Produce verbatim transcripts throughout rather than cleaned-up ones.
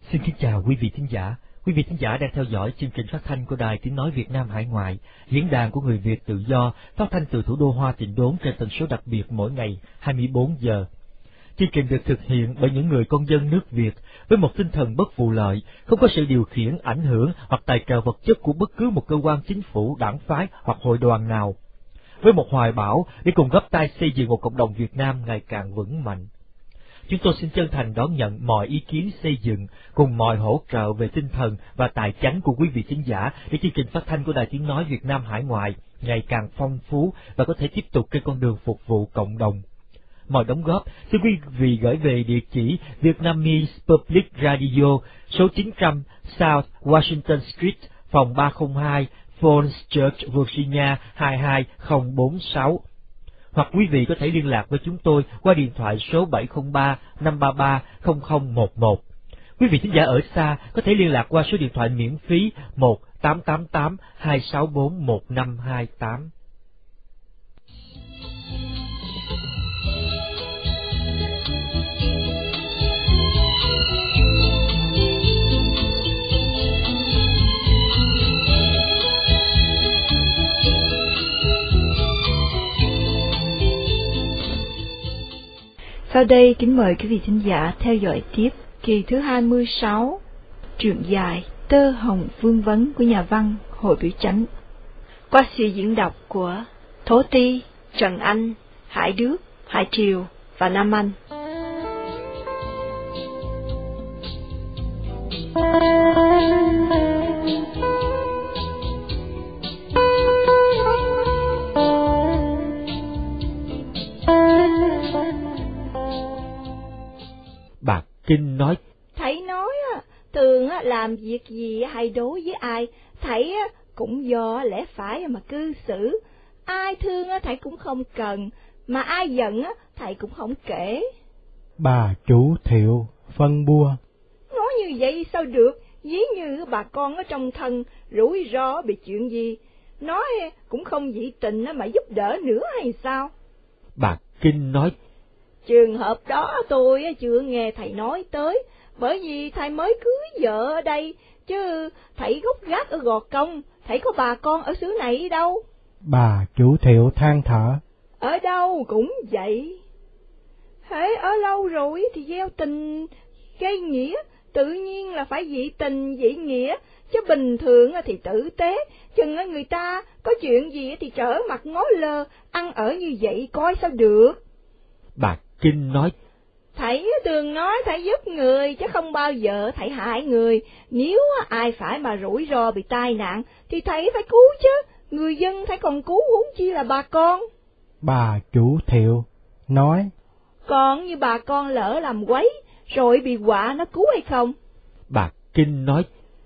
Xin kính chào quý vị thính giả. Quý vị thính giả đang theo dõi chương trình phát thanh của Đài Tiếng nói Việt Nam Hải ngoại, diễn đàn của người Việt tự do, phát thanh từ thủ đô Hoa Tịnh Đốn trên tần số đặc biệt mỗi ngày hai mươi bốn giờ. Chương trình được thực hiện bởi những người con dân nước Việt với một tinh thần bất vụ lợi, không có sự điều khiển, ảnh hưởng hoặc tài trợ vật chất của bất cứ một cơ quan chính phủ, đảng phái hoặc hội đoàn nào. Với một hoài bão để cùng góp tay xây dựng một cộng đồng Việt Nam ngày càng vững mạnh. Chúng tôi xin chân thành đón nhận mọi ý kiến xây dựng cùng mọi hỗ trợ về tinh thần và tài chánh của quý vị thính giả để chương trình phát thanh của Đài Tiếng nói Việt Nam Hải ngoại ngày càng phong phú và có thể tiếp tục trên con đường phục vụ cộng đồng. Mọi đóng góp xin quý vị gửi về địa chỉ Vietnamese Public Radio, số chín trăm South Washington Street, phòng ba không hai, Falls Church, Virginia hai hai không bốn sáu. Hoặc quý vị có thể liên lạc với chúng tôi qua điện thoại số bảy không ba năm ba ba không không một một. Quý vị thính giả ở xa có thể liên lạc qua số điện thoại miễn phí một tám tám tám hai sáu bốn một năm hai tám. Sau đây kính mời quý vị thính giả theo dõi tiếp kỳ thứ hai mươi sáu truyện dài Tơ Hồng Vương Vấn của nhà văn Hội Biểu Chánh, qua sự diễn đọc của Thố Ti, Trần Anh, Hải Đức, Hải Triều và Nam Anh. Bà Kinh nói: Thầy nói thường làm việc gì hay đối với ai, thầy cũng do lẽ phải mà cư xử. Ai thương thầy cũng không cần, mà ai giận thầy cũng không kể. Bà chủ Thiệu phân bua: Nói như vậy sao được, ví như bà con ở trong thân rủi ro bị chuyện gì, nói cũng không dị tình mà giúp đỡ nữa hay sao? Bà Kinh nói: Trường hợp đó tôi chưa nghe thầy nói tới, bởi vì thầy mới cưới vợ ở đây, chứ thầy gốc gác ở Gò Công, thầy có bà con ở xứ này đâu. Bà chủ Thiệu than thở: Ở đâu cũng vậy. Hễ ở lâu rồi thì gieo tình gây nghĩa, tự nhiên là phải dị tình dị nghĩa, chứ bình thường thì tử tế, chừng người ta có chuyện gì thì trở mặt ngó lơ, ăn ở như vậy coi sao được. Bà Kinh nói: Thầy thường nói thầy giúp người, chứ không bao giờ thầy hại người. Nếu ai phải mà rủi ro bị tai nạn, thì thầy phải cứu chứ, người dân thầy còn cứu huống chi là bà con. Bà chủ Thiệu nói: Còn như bà con lỡ làm quấy, rồi bị họa nó cứu hay không? Bà Kinh nói: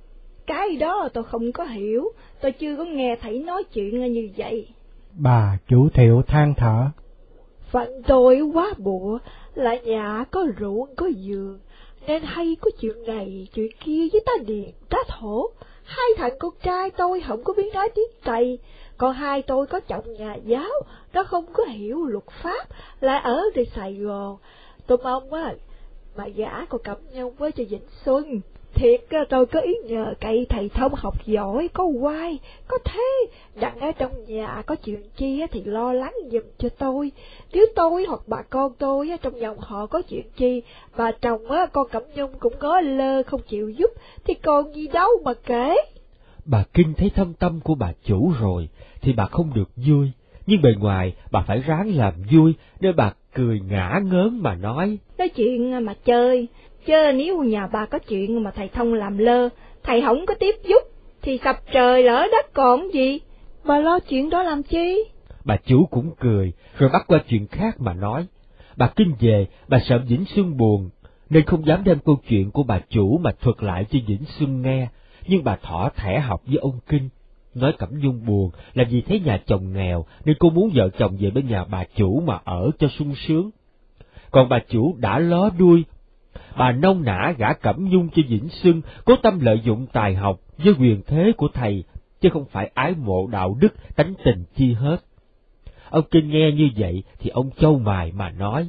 Cái đó tôi không có hiểu, tôi chưa có nghe thầy nói chuyện như vậy. Bà chủ Thiệu than thở: Phận tôi quá bụa, là nhà có ruộng có vườn, nên hay có chuyện này chuyện kia với tá điền tá thổ. Hai thằng con trai tôi không có biết nói tiếng Tây, còn hai tôi có chồng nhà giáo, nó không có hiểu luật pháp, lại ở đây Sài Gòn. Tôi mong á mà gả con Cẩm Nhung với cho Vĩnh Xuân. Thiệt tôi có ý nhờ cậy thầy thông học giỏi, có oai, có thế, đặng ở trong nhà có chuyện chi thì lo lắng giùm cho tôi. Nếu tôi hoặc bà con tôi trong dòng họ có chuyện chi, bà chồng con Cẩm Nhung cũng có lơ không chịu giúp, thì còn gì đâu mà kể. Bà Kinh thấy thâm tâm của bà chủ rồi, thì bà không được vui, nhưng bề ngoài bà phải ráng làm vui, nên bà cười ngả ngớn mà nói: Nói chuyện mà chơi, chứ nếu nhà bà có chuyện mà thầy thông làm lơ, thầy không có tiếp giúp, thì sập trời lỡ đất còn gì, bà lo chuyện đó làm chi? Bà chủ cũng cười, rồi bắt qua chuyện khác mà nói. Bà Kinh về, bà sợ Vĩnh Xuân buồn, nên không dám đem câu chuyện của bà chủ mà thuật lại cho Vĩnh Xuân nghe, nhưng bà thỏ thẻ học với ông Kinh. Nói Cẩm Nhung buồn là vì thấy nhà chồng nghèo, nên cô muốn vợ chồng về bên nhà bà chủ mà ở cho sung sướng. Còn bà chủ đã ló đuôi, bà nông nã gả Cẩm Nhung cho Vĩnh Xuân, cố tâm lợi dụng tài học với quyền thế của thầy, chứ không phải ái mộ đạo đức, tánh tình chi hết. Ông Kinh nghe như vậy thì ông chau mày mà nói: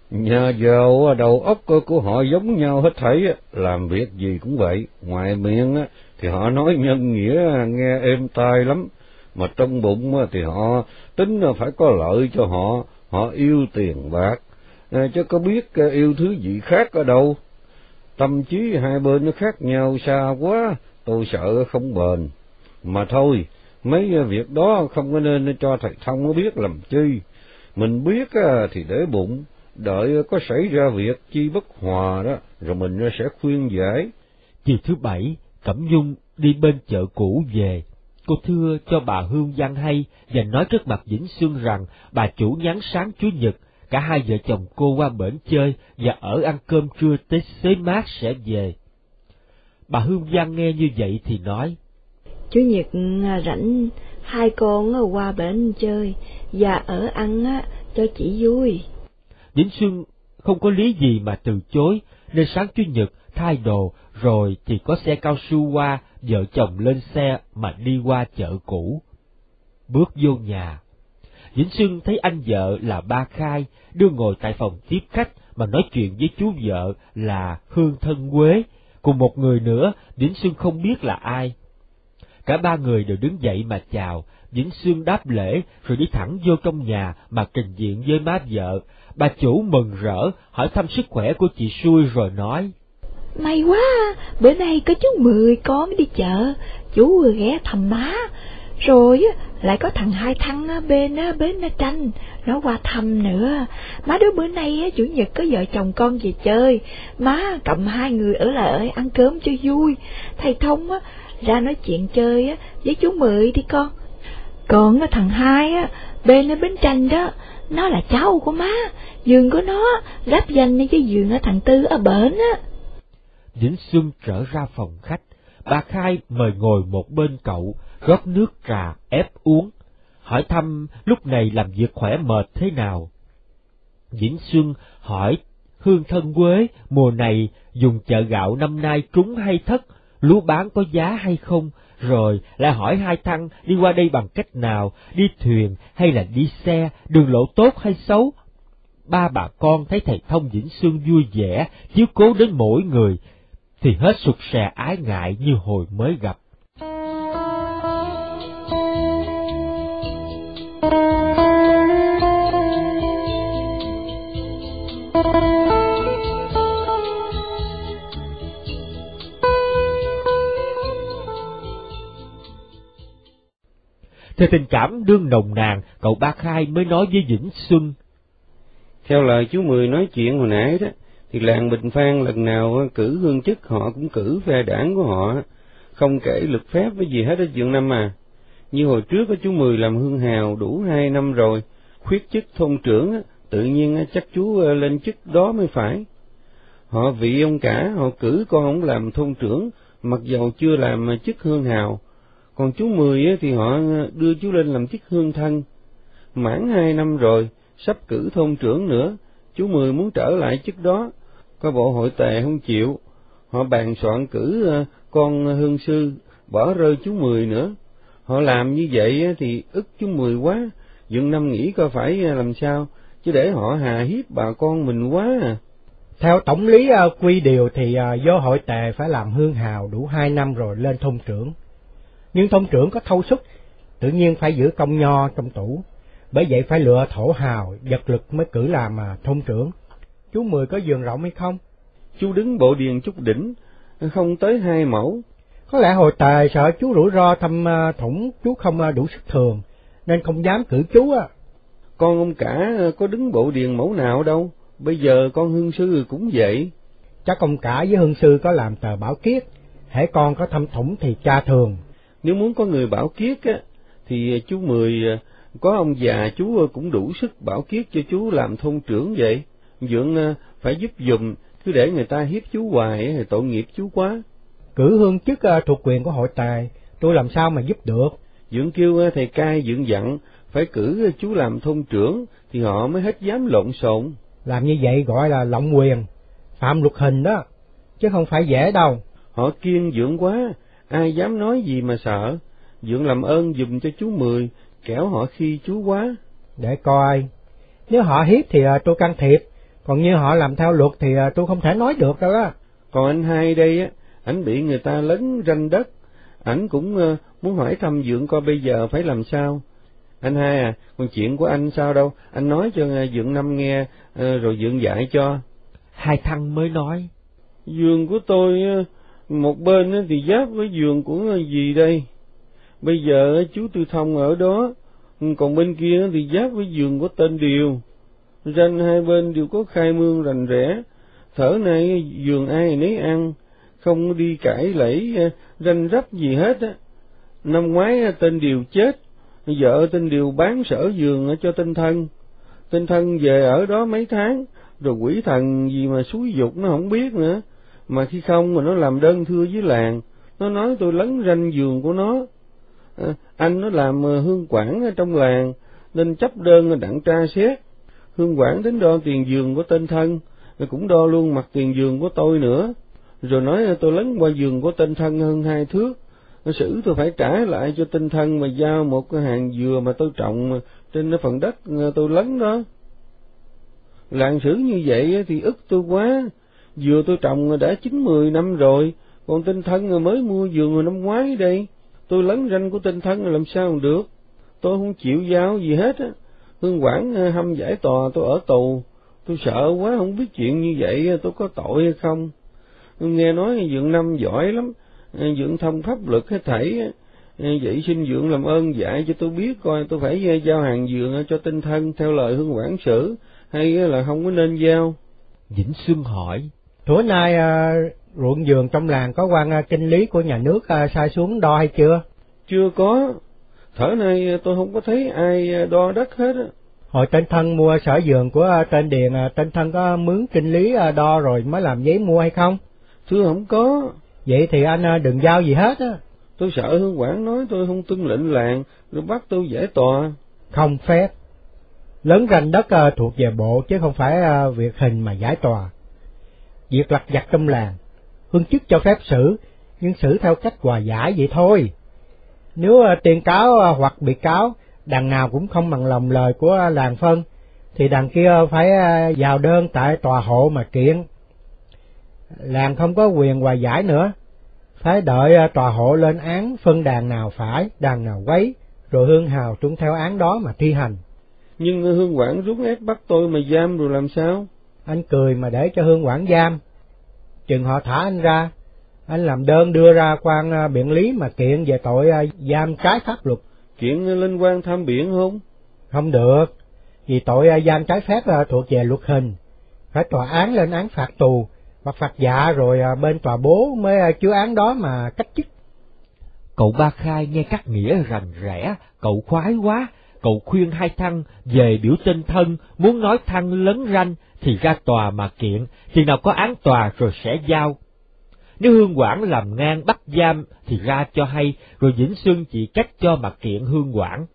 Nhà giàu đầu óc của họ giống nhau hết thảy, làm việc gì cũng vậy, ngoài miệng thì họ nói nhân nghĩa nghe êm tai lắm, mà trong bụng thì họ tính phải có lợi cho họ, họ yêu tiền bạc, chứ có biết yêu thứ gì khác ở đâu. Tâm trí hai bên nó khác nhau xa quá, tôi sợ không bền. Mà thôi, mấy việc đó không có nên cho thầy Thông biết làm chi. Mình biết thì để bụng, đợi có xảy ra việc chi bất hòa đó, rồi mình sẽ khuyên giải. Chiều thứ bảy, Cẩm Nhung đi bên chợ cũ về. Cô thưa cho bà Hương Văn hay và nói trước mặt Vĩnh Xuân rằng bà chủ nhắn sáng Chủ nhật, cả hai vợ chồng cô qua bển chơi và ở ăn cơm trưa tới xế mát sẽ về. Bà Hương Văn nghe như vậy thì nói: Chủ nhật rảnh, hai con qua bển chơi và ở ăn cho chị vui. Vĩnh Xuân không có lý gì mà từ chối, nên sáng Chủ nhật thay đồ rồi thì có xe cao su qua, vợ chồng lên xe mà đi qua chợ cũ. Bước vô nhà, Vĩnh Xuân thấy anh vợ là Ba Khai đưa ngồi tại phòng tiếp khách mà nói chuyện với chú vợ là Hương Thân Quế, cùng một người nữa Vĩnh Xuân không biết là ai. Cả ba người đều đứng dậy mà chào. Vĩnh Xuân đáp lễ rồi đi thẳng vô trong nhà mà trình diện với má vợ. Bà chủ mừng rỡ hỏi thăm sức khỏe của chị Xui rồi nói: May quá, bữa nay có chú Mười con đi chợ, chú vừa ghé thăm má, rồi lại có thằng Hai Thăng bên bến Tranh nó qua thăm nữa. Má đứa bữa nay Chủ nhật có vợ chồng con về chơi, má cầm hai người ở lại ăn cơm cho vui. Thầy Thông ra nói chuyện chơi với chú Mười đi con. Còn thằng Hai bên bến Tranh đó, nó là cháu của má, giường của nó giáp danh với giường ở thằng Tư ở bển á. Vĩnh Xuân trở ra phòng khách, bà Khai mời ngồi một bên cậu, rót nước trà ép uống, hỏi thăm lúc này làm việc khỏe mệt thế nào. Vĩnh Xuân hỏi Hương Thân Quế mùa này dùng chợ gạo năm nay trúng hay thất, lúa bán có giá hay không, rồi lại hỏi Hai Thăng đi qua đây bằng cách nào, đi thuyền hay là đi xe, đường lộ tốt hay xấu. Ba bà con thấy thầy Thông Vĩnh Xuân vui vẻ, chiếu cố đến mỗi người, thì hết sụt sè ái ngại như hồi mới gặp. Theo tình cảm đương nồng nàn, cậu Ba Khai mới nói với Vĩnh Xuân: Theo lời chú Mười nói chuyện hồi nãy đó, thì làng Bình Phan lần nào cử hương chức họ cũng cử phe đảng của họ, không kể lực phép với gì hết ở chuyện năm à. Như hồi trước chú Mười làm hương hào đủ hai năm rồi, khuyết chức thôn trưởng, tự nhiên chắc chú lên chức đó mới phải. Họ vị ông cả, họ cử con ông làm thôn trưởng, mặc dầu chưa làm chức hương hào. Còn chú Mười thì họ đưa chú lên làm chức hương thân. Mãn hai năm rồi, sắp cử thôn trưởng nữa, chú Mười muốn trở lại chức đó, có bộ hội tề không chịu. Họ bàn soạn cử con hương sư, bỏ rơi chú Mười nữa. Họ làm như vậy thì ức chú Mười quá, dựng năm nghĩ coi phải làm sao, chứ để họ hà hiếp bà con mình quá à. Theo tổng lý quy điều thì do hội tề phải làm hương hào đủ hai năm rồi lên thôn trưởng. Nhưng thôn trưởng có thâu suất, tự nhiên phải giữ công nho trong tủ, bởi vậy phải lựa thổ hào, vật lực mới cử làm mà thôn trưởng. Chú Mười có vườn rộng hay không? Chú đứng bộ điền chút đỉnh, không tới hai mẫu. Có lẽ hội tề sợ chú rủi ro thâm thủng, chú không đủ sức thường, nên không dám cử chú á. Con ông cả có đứng bộ điền mẫu nào đâu, bây giờ con hương sư cũng vậy. Chắc ông cả với hương sư có làm tờ bảo kiết, hễ con có thâm thủng thì cha thường. Nếu muốn có người bảo kiết á, thì chú Mười có ông già chú cũng đủ sức bảo kiết cho chú làm thôn trưởng vậy. Dượng phải giúp giùm, cứ để người ta hiếp chú hoài thì tội nghiệp chú quá. Cử hương chức thuộc quyền của hội tề, tôi làm sao mà giúp được. Dượng kêu thầy cai dượng dặn phải cử chú làm thôn trưởng thì họ mới hết dám lộn xộn. Làm như vậy gọi là lộng quyền, phạm luật hình đó, chứ không phải dễ đâu. Họ kiêng dượng quá, ai dám nói gì mà sợ. Dượng làm ơn giùm cho chú Mười, kẻo họ khi chú quá. Để coi, nếu họ hiếp thì tôi can thiệp, Còn như họ làm theo luật thì tôi không thể nói được đâu á. Còn anh hai đây á, ảnh bị người ta lấn ranh đất, ảnh cũng muốn hỏi thăm Dượng coi bây giờ phải làm sao. Anh hai à, còn chuyện của anh sao đâu, anh nói cho Dượng Năm nghe rồi Dượng dạy cho. Hai thằng mới nói. Vườn của tôi một bên thì giáp với vườn của dì đây, bây giờ chú Tư Thông ở đó, còn bên kia thì giáp với vườn của tên Điều. Ranh hai bên đều có khai mương rành rẽ, thở nay vườn ai nấy ăn, không đi cãi lẫy ranh rắp gì hết á. Năm ngoái tên Điều chết, vợ tên Điều bán sở vườn cho tên Thân. Tên Thân về ở đó mấy tháng, rồi quỷ thần gì mà xúi dục nó không biết nữa, mà khi không mà nó làm đơn thưa với làng, nó nói tôi lấn ranh vườn của nó. À, anh nó làm hương quản trong làng, nên chấp đơn đặng tra xét. Hương quản đến đo tiền vườn của tên Thân, rồi cũng đo luôn mặt tiền vườn của tôi nữa, rồi nói tôi lấn qua vườn của tên Thân hơn hai thước, xử tôi phải trả lại cho tên Thân mà giao một cái hàng dừa mà tôi trồng trên cái phần đất tôi lấn đó. Làng xử như vậy thì ức tôi quá, dừa tôi trồng đã chín mười năm rồi, còn tên Thân mới mua vườn hồi năm ngoái đây, tôi lấn ranh của tên Thân làm sao không được, tôi không chịu giao gì hết á. Hương quản hâm giải tòa tôi ở tù, tôi sợ quá không biết chuyện như vậy tôi có tội hay không. Nghe nói Dượng Năm giỏi lắm, Dượng thông pháp luật hết thảy, vậy xin Dượng làm ơn dạy cho tôi biết coi tôi phải giao hàng dừa cho tên Thân theo lời Hương quản xử, hay là không có nên giao. Vĩnh Xuân hỏi. Thủa nay à, ruộng vườn trong làng có quan à, kinh lý của nhà nước à, sai xuống đo hay chưa? Chưa có, thở nay tôi không có thấy ai đo đất hết á. Hồi tên Thân mua sở vườn của à, tên Điền, à, tên Thân có mướn kinh lý à, đo rồi mới làm giấy mua hay không? Thưa không có. Vậy thì anh à, đừng giao gì hết á. Tôi sợ Hương quản nói tôi không tuân lệnh làng, rồi bắt tôi giải tòa. Không phép. Lấn ranh đất à, thuộc về bộ chứ không phải à, việc hình mà giải tòa. Việc lặt vặt trong làng, hương chức cho phép xử, nhưng xử theo cách hòa giải vậy thôi. Nếu à, tiền cáo à, hoặc bị cáo, đằng nào cũng không bằng lòng lời của à, làng phân, thì đằng kia phải à, vào đơn tại tòa hộ mà kiện. Làng không có quyền hòa giải nữa, phải đợi à, tòa hộ lên án phân đàn nào phải, đàn nào quấy, rồi hương hào tuân theo án đó mà thi hành. Nhưng Hương quản rút ép bắt tôi mà giam rồi làm sao? Anh cười mà để cho Hương quản giam. Chừng họ thả anh ra, anh làm đơn đưa ra quan biện lý mà kiện về tội giam trái pháp luật. Kiện lên quan tham biện không? Không được, vì tội giam trái phép thuộc về luật hình, phải tòa án lên án phạt tù hoặc phạt dạ, rồi bên tòa bố mới chứa án đó mà cách chức. Cậu Ba Khai nghe các nghĩa rành rẽ, cậu khoái quá. Cậu khuyên hai thằng về biểu tên Thân, muốn nói Thân lấn ranh thì ra tòa mà kiện, thì nào có án tòa rồi sẽ giao. Nếu Hương quản làm ngang bắt giam thì ra cho hay, rồi Vĩnh Xuân chỉ cách cho mà kiện Hương quản.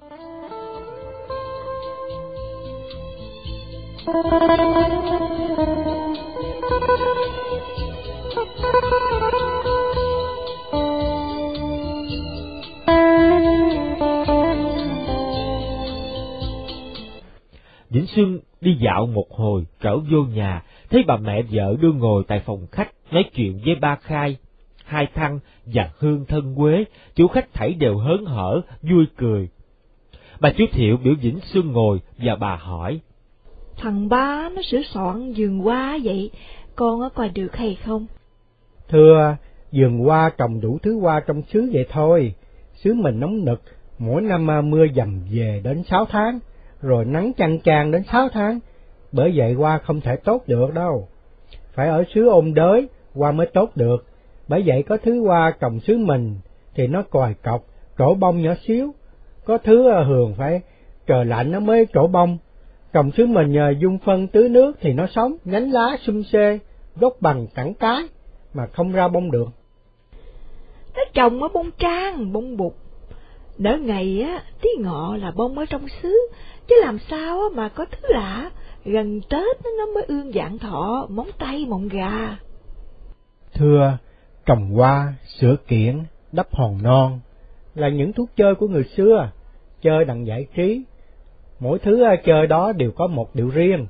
Vĩnh Xuân đi dạo một hồi trở vô nhà, thấy bà mẹ vợ đưa ngồi tại phòng khách nói chuyện với Ba Khai. Hai thằng và Hương Thân Quế, chủ khách thảy đều hớn hở, vui cười. Bà chú Thiệu biểu Vĩnh Xuân ngồi và bà hỏi. Thằng Ba nó sửa soạn vườn hoa vậy, con có coi được hay không? Thưa, vườn hoa trồng đủ thứ hoa trong xứ vậy thôi. Xứ mình nóng nực, mỗi năm mưa dầm về đến sáu tháng, rồi nắng chang chang đến sáu tháng, bởi vậy hoa không thể tốt được đâu. Phải ở xứ ôn đới, hoa mới tốt được, bởi vậy có thứ hoa trồng xứ mình thì nó còi cọc, trổ bông nhỏ xíu, có thứ thường phải trời lạnh nó mới trổ bông. Trồng xứ mình nhờ dung phân tưới nước thì nó sống, nhánh lá sum xê, gốc bằng cẳng cái, mà không ra bông được. Nó trồng ở bông trang, bông bụt. Nở ngày á, tí ngọ là bông ở trong xứ, chứ làm sao mà có thứ lạ, gần Tết nó mới ương vạn thọ, móng tay mọng gà. Thưa, trồng hoa, sửa kiển, đắp hòn non là những thuốc chơi của người xưa, chơi đặng giải trí. Mỗi thứ chơi đó đều có một điệu riêng,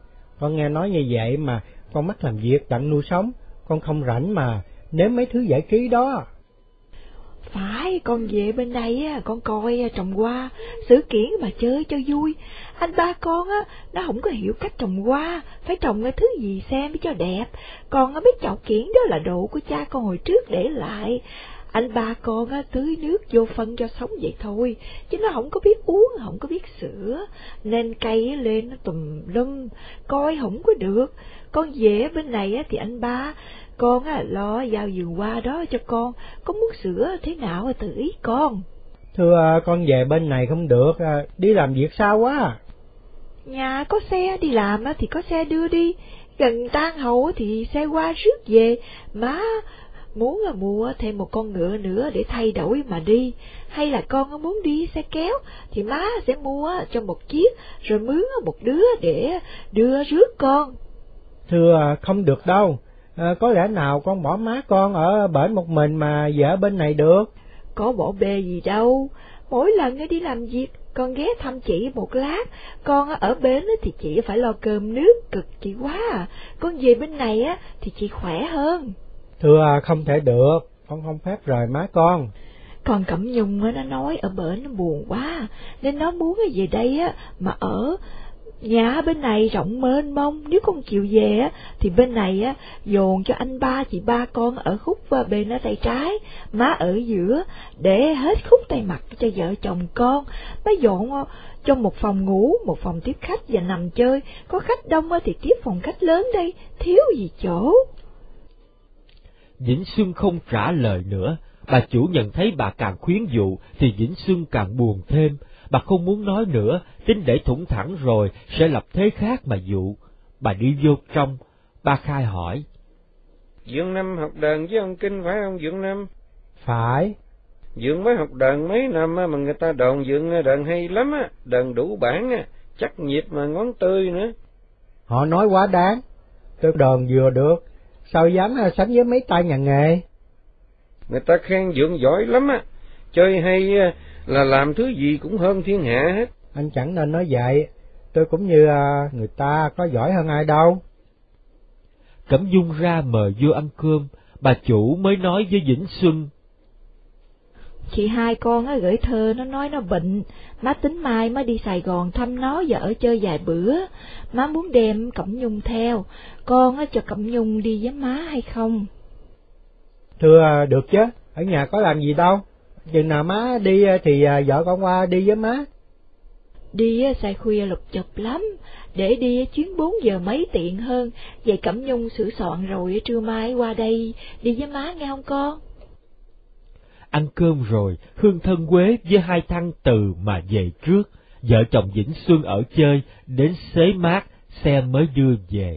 Con nghe nói như vậy mà con mắc làm việc tận nuôi sống, con không rảnh mà nếm mấy thứ giải trí đó. Phải, con về bên đây á, con coi trồng hoa, xử kiển mà chơi cho vui. Anh ba con á, nó không có hiểu cách trồng hoa, phải trồng cái thứ gì xem cho đẹp. Con á biết chậu kiển đó là đồ của cha con hồi trước để lại. Anh ba con á, tưới nước vô phân cho sống vậy thôi, chứ nó không có biết uống, không có biết sửa, nên cây lên nó tùm lum, coi không có được. Con về bên này á, thì anh ba con á, lo giao vườn hoa đó cho con, có muốn sửa thế nào tự ý con. Thưa con về bên này không được, đi làm việc sao quá. Nhà có xe đi làm á, thì có xe đưa đi, gần tan hậu thì xe qua rước về. Má muốn là mua thêm một con ngựa nữa để thay đổi mà đi, hay là con muốn đi xe kéo thì má sẽ mua cho một chiếc rồi mướn một đứa để đưa rước con. Thưa không được đâu, à, có lẽ nào con bỏ má con ở bển một mình mà về ở bên này được. Có bỏ bê gì đâu, mỗi lần đi làm việc con ghé thăm chị một lát, con ở bến thì chị phải lo cơm nước cực chị quá à. Con về bên này á thì chị khỏe hơn. Thưa không thể được, con không phép rời má con. Còn Cẩm Nhung nó nói ở bển nó buồn quá, nên nó muốn về đây á mà ở. Nhà bên này rộng mênh mông, nếu con chịu về á thì bên này á dồn cho anh ba chị ba con ở khúc bên ở tay trái, má ở giữa, để hết khúc tay mặt cho vợ chồng con. Má dọn cho một phòng ngủ, một phòng tiếp khách và nằm chơi. Có khách đông thì tiếp phòng khách lớn đây, thiếu gì chỗ. Vĩnh Xuân không trả lời nữa. Bà chủ nhận thấy bà càng khuyến dụ thì Vĩnh Xuân càng buồn thêm. Bà không muốn nói nữa, tính để thủng thẳng rồi sẽ lập thế khác mà dụ. Bà đi vô trong, bà khai hỏi. Dượng Năm học đàn với ông Kinh phải không Dượng Năm? Phải. Dượng mới học đàn mấy năm mà người ta đồn Dượng đàn hay lắm á, đàn đủ bản á, chắc nhịp mà ngón tươi nữa. Họ nói quá đáng, tôi đàn vừa được, sao dám sánh với mấy tay nhà nghề. Người ta khen Dượng giỏi lắm á, chơi hay là làm thứ gì cũng hơn thiên hạ hết. Anh chẳng nên nói vậy, tôi cũng như người ta có giỏi hơn ai đâu. Cẩm Dung ra mời vô ăn cơm, bà chủ mới nói với Vĩnh Xuân. Chị hai con á gửi thơ nó nói nó bệnh, má tính mai má đi Sài Gòn thăm nó và ở chơi vài bữa. Má muốn đem Cẩm Nhung theo, con á cho Cẩm Nhung đi với má hay không? Thưa được chứ, ở nhà có làm gì đâu, chừng nào má đi thì vợ con qua đi với má. Đi xài khuya lục chụp lắm, để đi chuyến bốn giờ mấy tiện hơn. Vậy Cẩm Nhung sửa soạn rồi trưa mai qua đây đi với má nghe không con? Ăn cơm rồi, Hương thân Quế với hai thăng Từ mà về trước. Vợ chồng Vĩnh Xuân ở chơi, đến xế mát, xe mới đưa về.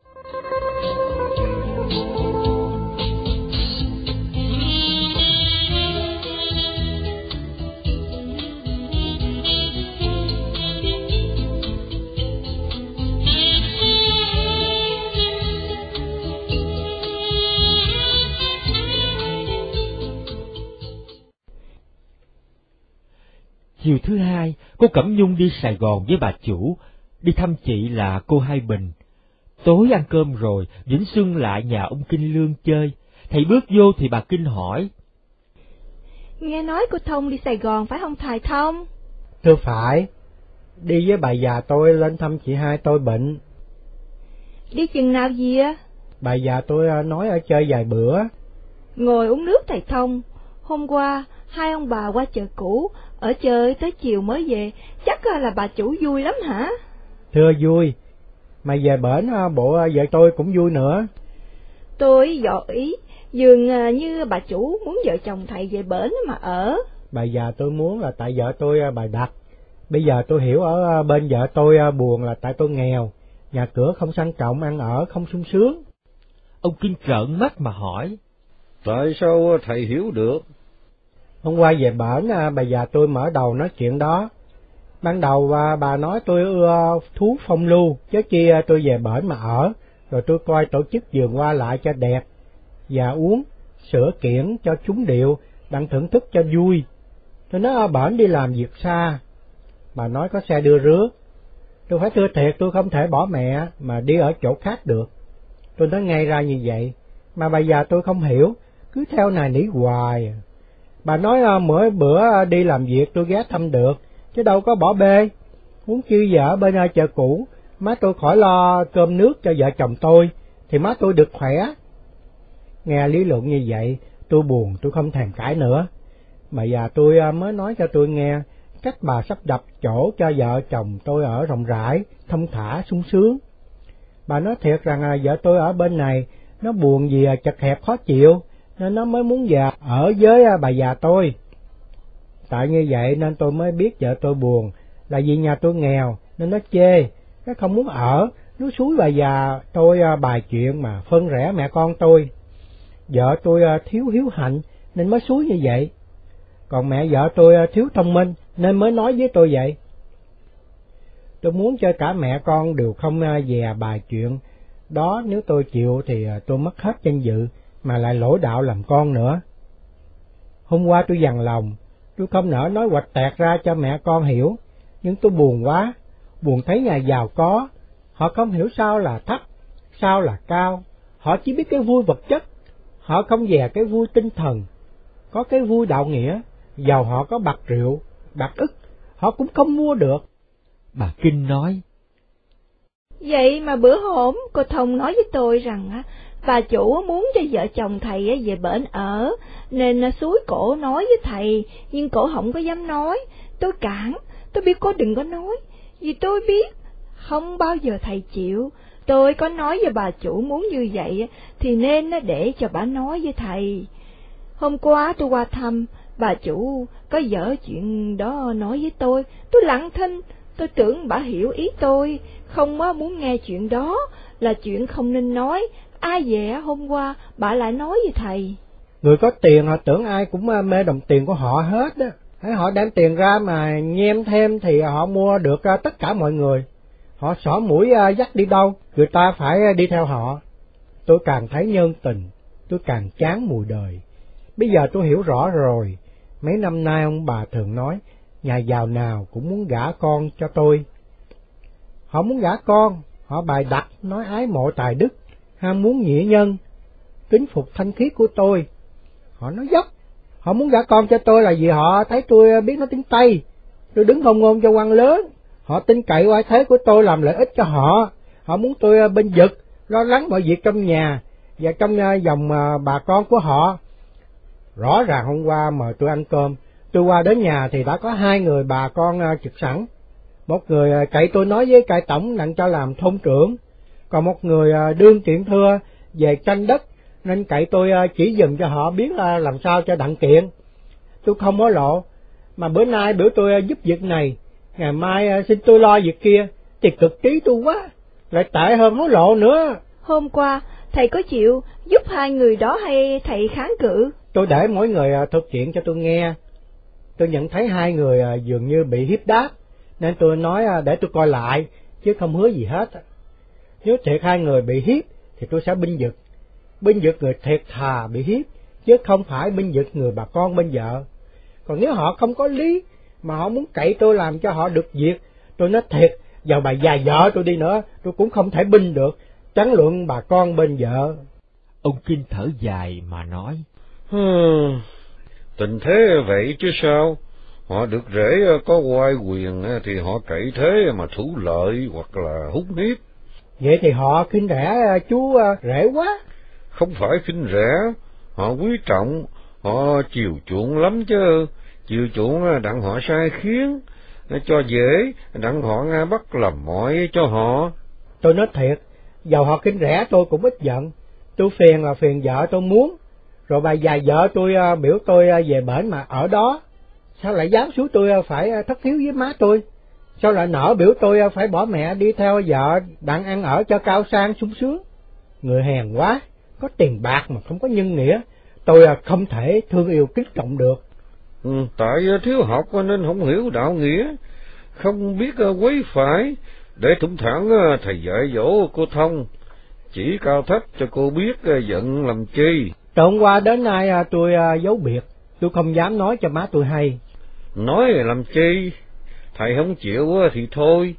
Chiều thứ hai, cô Cẩm Nhung đi Sài Gòn với bà chủ, đi thăm chị là cô Hai Bình. Tối ăn cơm rồi, Vĩnh Xuân lại nhà ông Kinh Lương chơi. Thầy bước vô thì bà Kinh hỏi. Nghe nói cô Thông đi Sài Gòn phải không thầy Thông? Thưa phải, đi với bà già tôi lên thăm chị hai tôi bệnh. Đi chừng nào gì á? Bà già tôi nói ở chơi vài bữa. Ngồi uống nước thầy Thông. Hôm qua, hai ông bà qua chợ cũ, ở chơi tới chiều mới về, chắc là bà chủ vui lắm hả? Thưa vui, mà về bển bộ vợ tôi cũng vui nữa. Tôi dò ý, dường như bà chủ muốn vợ chồng thầy về bển mà ở. Bà già tôi muốn là tại vợ tôi bài đặt. Bây giờ tôi hiểu ở bên vợ tôi buồn là tại tôi nghèo, nhà cửa không sang trọng, ăn ở không sung sướng. Ông Kinh trợn mắt mà hỏi. Tại sao thầy hiểu được? Hôm qua về bển, bà già tôi mở đầu nói chuyện đó. Ban đầu bà nói tôi ưa thú phong lưu, chứ chi tôi về bển mà ở, rồi tôi coi tổ chức vườn hoa lại cho đẹp, và uống, sửa kiển cho trúng điệu, đặng thưởng thức cho vui. Tôi nói ở bển đi làm việc xa, bà nói có xe đưa rước. Tôi phải thưa thiệt, tôi không thể bỏ mẹ mà đi ở chỗ khác được. Tôi nói ngay ra như vậy, mà bà già tôi không hiểu, cứ theo nài nỉ hoài. Bà nói mỗi bữa đi làm việc tôi ghé thăm được, chứ đâu có bỏ bê. Muốn chi vợ bên chợ cũ, má tôi khỏi lo cơm nước cho vợ chồng tôi, thì má tôi được khỏe. Nghe lý luận như vậy, tôi buồn, tôi không thèm cãi nữa. Mà già tôi mới nói cho tôi nghe, cách bà sắp đặt chỗ cho vợ chồng tôi ở rộng rãi, thông thả, sung sướng. Bà nói thiệt rằng vợ tôi ở bên này, nó buồn vì chật hẹp khó chịu, nên nó mới muốn về ở với bà già tôi. Tại như vậy nên tôi mới biết vợ tôi buồn, là vì nhà tôi nghèo, nên nó chê, nó không muốn ở, nó xúi bà già tôi bài chuyện mà phân rẽ mẹ con tôi. Vợ tôi thiếu hiếu hạnh nên mới xúi như vậy, còn mẹ vợ tôi thiếu thông minh nên mới nói với tôi vậy. Tôi muốn cho cả mẹ con đều không dè bài chuyện đó, nếu tôi chịu thì tôi mất hết danh dự mà lại lỗi đạo làm con nữa. Hôm qua tôi dằn lòng, tôi không nỡ nói hoạch tẹt ra cho mẹ con hiểu, nhưng tôi buồn quá, buồn thấy nhà giàu có, họ không hiểu sao là thấp, sao là cao, họ chỉ biết cái vui vật chất, họ không dè cái vui tinh thần, có cái vui đạo nghĩa, giàu họ có bạc rượu, bạc ức, họ cũng không mua được. Bà Kinh nói, vậy mà bữa hổm cô Thông nói với tôi rằng bà chủ muốn cho vợ chồng thầy về bển ở, nên xúi cổ nói với thầy, nhưng cổ không có dám nói. Tôi cản, tôi biết cô đừng có nói, vì tôi biết không bao giờ thầy chịu. Tôi có nói với bà chủ muốn như vậy thì nên để cho bà nói với thầy. Hôm qua tôi qua thăm, bà chủ có dở chuyện đó nói với tôi, tôi lặng thinh, tôi tưởng bà hiểu ý tôi, không muốn nghe chuyện đó, là chuyện không nên nói. Ai về hôm qua bà lại nói với thầy. Người có tiền họ tưởng ai cũng mê đồng tiền của họ hết á. Hãy họ đem tiền ra mà nhem thêm thì họ mua được tất cả mọi người. Họ xỏ mũi dắt đi đâu, người ta phải đi theo họ. Tôi càng thấy nhân tình, tôi càng chán mùi đời. Bây giờ tôi hiểu rõ rồi. Mấy năm nay ông bà thường nói, nhà giàu nào cũng muốn gả con cho tôi. Họ muốn gả con, họ bày đặt nói ái mộ tài đức, ham muốn nghĩa nhân, kính phục thanh khiết của tôi. Họ nói dốc, họ muốn gả con cho tôi là vì họ thấy tôi biết nói tiếng Tây, tôi đứng hôn ngôn cho quan lớn. Họ tin cậy oai thế của tôi làm lợi ích cho họ. Họ muốn tôi bên vực, lo lắng mọi việc trong nhà và trong dòng bà con của họ. Rõ ràng hôm qua mời tôi ăn cơm, tôi qua đến nhà thì đã có hai người bà con trực sẵn. Một người cậy tôi nói với cai tổng đặng cho làm thôn trưởng, còn một người đương chuyện thưa về tranh đất nên cậy tôi chỉ dùm cho họ biết làm sao cho đặng kiện. Tôi không hối lộ, mà bữa nay biểu tôi giúp việc này, ngày mai xin tôi lo việc kia, thì cực trí tôi quá, lại tệ hơn hối lộ nữa. Hôm qua thầy có chịu giúp hai người đó hay thầy kháng cự? Tôi để mỗi người thuật chuyện cho tôi nghe. Tôi nhận thấy hai người dường như bị hiếp đáp, nên tôi nói để tôi coi lại, chứ không hứa gì hết. Nếu thiệt hai người bị hiếp thì tôi sẽ binh vực, binh vực người thiệt thà bị hiếp, chứ không phải binh vực người bà con bên vợ. Còn nếu họ không có lý, mà họ muốn cậy tôi làm cho họ được việc, tôi nói thiệt, dầu bà già vợ tôi đi nữa, tôi cũng không thể binh được, tránh luận bà con bên vợ. Ông Kinh thở dài mà nói, Hmm, tình thế vậy chứ sao? Họ được rễ có oai quyền thì họ cậy thế mà thủ lợi hoặc là hút hiếp. Vậy thì họ khinh rẻ chú rể quá. Không phải khinh rẻ, họ quý trọng, họ chiều chuộng lắm chứ. Chiều chuộng đặng họ sai khiến, cho dễ, đặng họ bắt làm mọi cho họ. Tôi nói thiệt, dầu họ khinh rẻ tôi cũng ít giận. Tôi phiền là phiền vợ tôi muốn, rồi bà già vợ tôi biểu tôi về bển mà ở đó. Sao lại dám xúi tôi phải thất hiếu với má tôi? Sao lại nỡ biểu tôi phải bỏ mẹ đi theo vợ đặng ăn ở cho cao sang sung sướng? Người hèn quá, có tiền bạc mà không có nhân nghĩa, tôi không thể thương yêu kính trọng được. Ừ, tại thiếu học nên không hiểu đạo nghĩa, không biết quấy phải, để thủng thẳng thầy dạy dỗ cô Thông, chỉ cao thấp cho cô biết giận làm chi. Từ hôm qua đến nay tôi giấu biệt, tôi không dám nói cho má tôi hay. Nói làm chi, thầy không chịu thì thôi,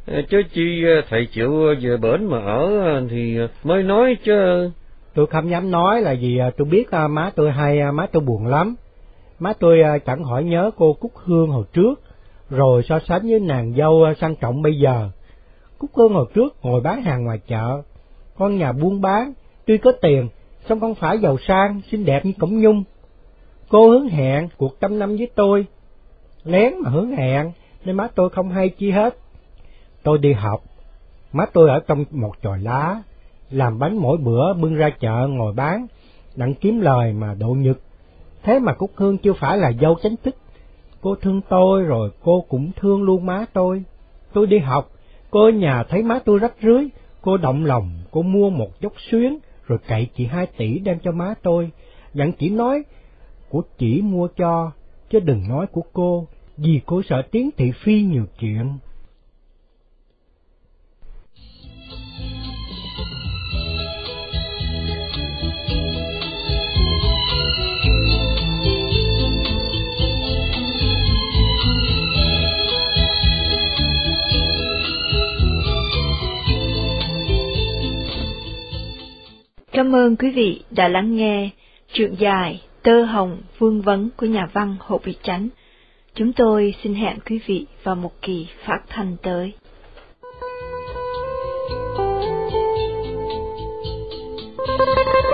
Chứ chi thầy chịu về bển mà ở thì mới nói chứ. Tôi không dám nói là vì tôi biết má tôi hay, má tôi buồn lắm. Má tôi chẳng hỏi nhớ cô Cúc Hương hồi trước, rồi so sánh với nàng dâu sang trọng bây giờ. Cúc Hương hồi trước ngồi bán hàng ngoài chợ, con nhà buôn bán, tuy có tiền, song không phải giàu sang, xinh đẹp như Cẩm Nhung. Cô hứa hẹn cuộc trăm năm với tôi, lén mà hứa hẹn, nên má tôi không hay chi hết. Tôi đi học, má tôi ở trong một chòi lá, làm bánh mỗi bữa bưng ra chợ ngồi bán, đặng kiếm lời mà độ nhật. Thế mà Cúc Hương chưa phải là dâu chính thức. Cô thương tôi rồi cô cũng thương luôn má tôi. Tôi đi học, cô ở nhà thấy má tôi rách rưới, cô động lòng, cô mua một dốc xuyến, rồi cậy chị hai tỷ đem cho má tôi. Dặn chỉ nói của chị mua cho, chứ đừng nói của cô, vì cô sợ tiếng thị phi nhiều chuyện. Cảm ơn quý vị đã lắng nghe truyện dài Tơ Hồng Vương Vấn của nhà văn Hồ Bích Chánh. Chúng tôi xin hẹn quý vị vào một kỳ phát thanh tới. Thank you.